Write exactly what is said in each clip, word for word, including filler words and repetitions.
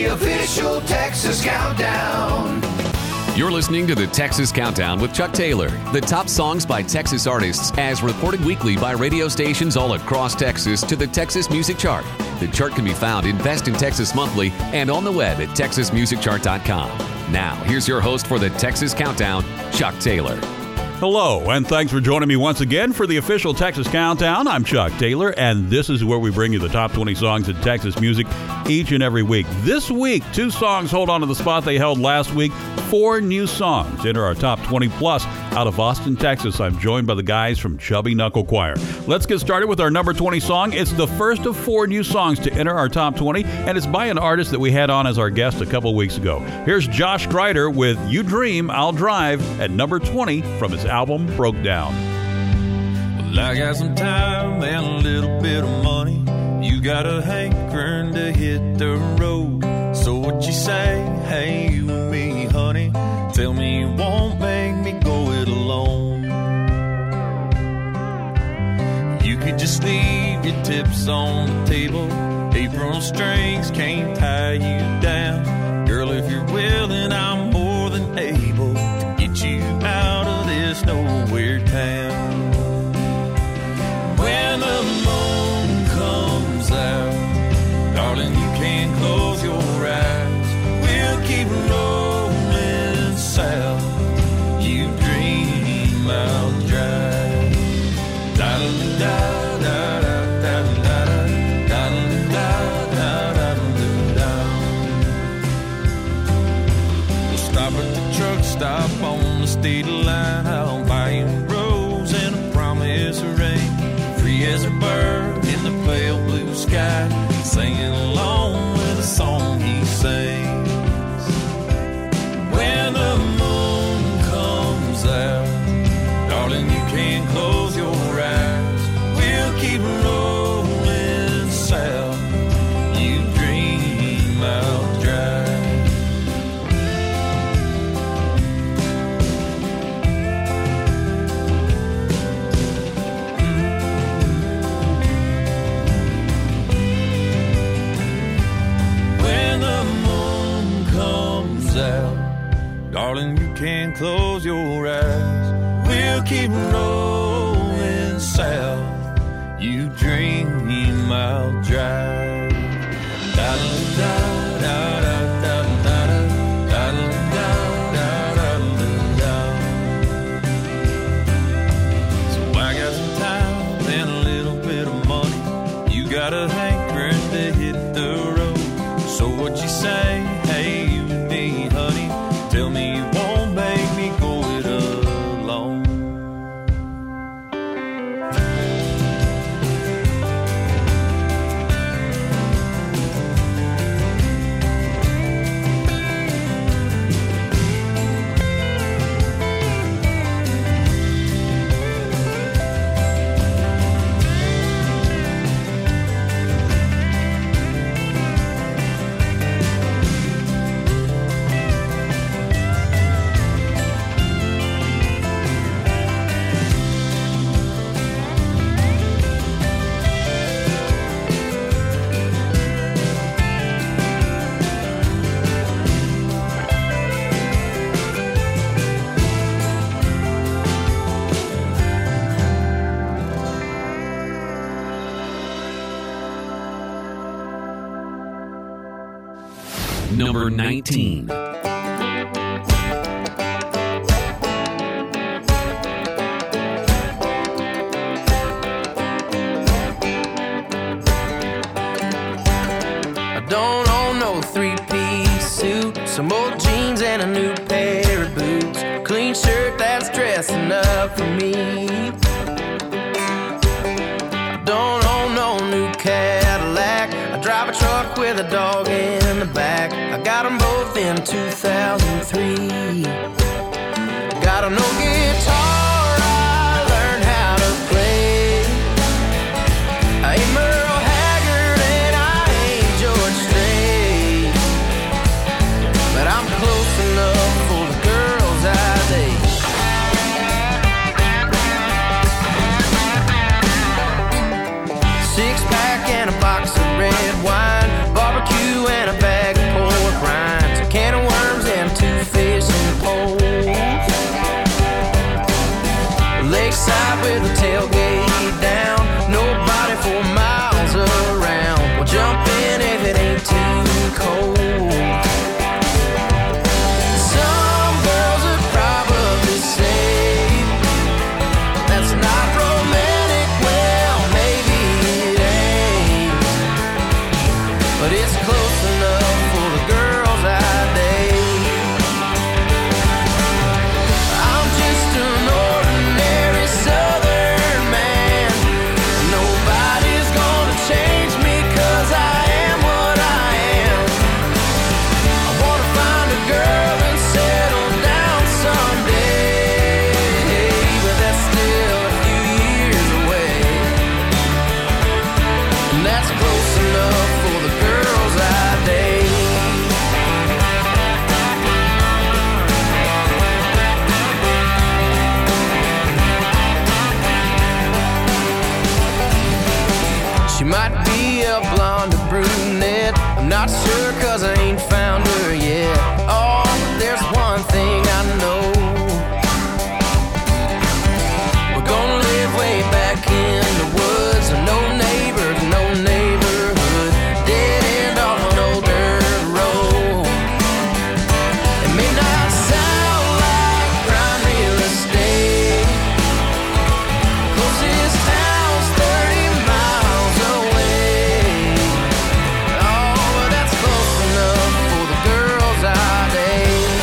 the official Texas Countdown. You're listening to the Texas Countdown with Chuck Taylor. The top songs by Texas artists as reported weekly by radio stations all across Texas to the Texas Music Chart. The chart can be found in Best in Texas Monthly and on the web at texas music chart dot com. Now, here's your host for the Texas Countdown, Chuck Taylor. Hello, and thanks for joining me once again for the official Texas Countdown. I'm Chuck Taylor, and this is where we bring you the top twenty songs in Texas music each and every week. This week, two songs hold on to the spot they held last week. Four new songs enter our top twenty plus out of Austin, Texas. I'm joined by the guys from Chubby Knuckle Choir. Let's get started with our number twenty song. It's the first of four new songs to enter our top twenty, and it's by an artist that we had on as our guest a couple weeks ago. Here's Josh Strider with You Dream, I'll Drive at number twenty from his album Broke Down. Well, I got some time and a little bit of money. You got a hankering to hit the road. So what you say? Hey, you and me, honey. Tell me you won't make me go it alone. You could just leave your tips on the table. Apron strings can't tie you down. Girl, if you're willing, I'm more than able to get you out of this nowhere town. When the moon comes out, darling, you can close your eyes. We'll keep rolling south. You dream, I'll drive. Da da da da da da da da da da da. We'll stop at the truck stop on the state line. I'll buy you a rose and a promise of rain. Free as a bird in the pale blue sky, singing along with a song he sings. When the moon comes out, darling, you can close your eyes. We'll keep rolling south. You dream, I'll drive. Darling, you can close your eyes. We'll keep rolling south. You dream, I'll drive. Da da da da da da da da da da. So I got some time and a little bit of money. You got a hankering to hit the road. So what you say? Hey, you and me, honey. Tell me you won't make me go it alone. Number nineteen. I don't own no three-piece suit, some old jeans and a new pair of boots, clean shirt that's dressing up for me. I don't own no new Cadillac, I drive a truck with a dog in the back. I got them both in two thousand three. Got a no guitar, I learned how to play. I ain't Merle Haggard and I ain't George Strait, but I'm close enough for the girls I date. Six pack and a box of red wine, barbecue and a bag of pork but it's close enough for the girls I date. I'm just an ordinary Southern man. Nobody's gonna change me 'cause I am what I am. I wanna find a girl and settle down someday, but that's still a few years away. And that's close enough for the girls I date. She might be a blonde or brunette, I'm not sure 'cause I ain't found her yet. Oh, but there's one thing I know, we're gonna live way back in the woods. No neighbors, no neighborhood, dead end off an old dirt road. It may not sound like prime real estate, closest town's thirty miles away. Oh, but that's close enough for the girls I date.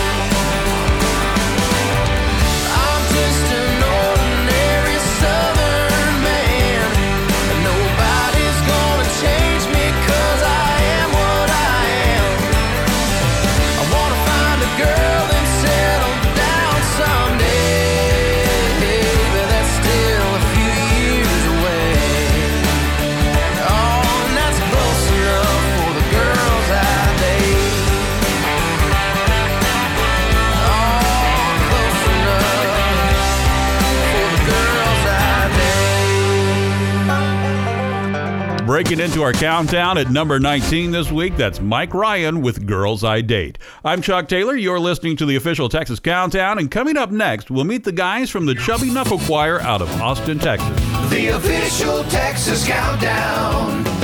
I'm just an ordinary Southern man, and nobody's gonna change me 'cause I am what I am. I wanna find a girl and settle down someday, but that's still a few years away. Oh, and that's close enough for the girls I date. Oh, close enough for the girls I date. Breaking into our countdown at number nineteen this week, that's Mike Ryan with Girls I Date. I'm Chuck Taylor. You're listening to the official Texas Countdown, and coming up next, we'll meet the guys from the Chubby Knuckle Choir out of Austin, Texas. The official Texas Countdown.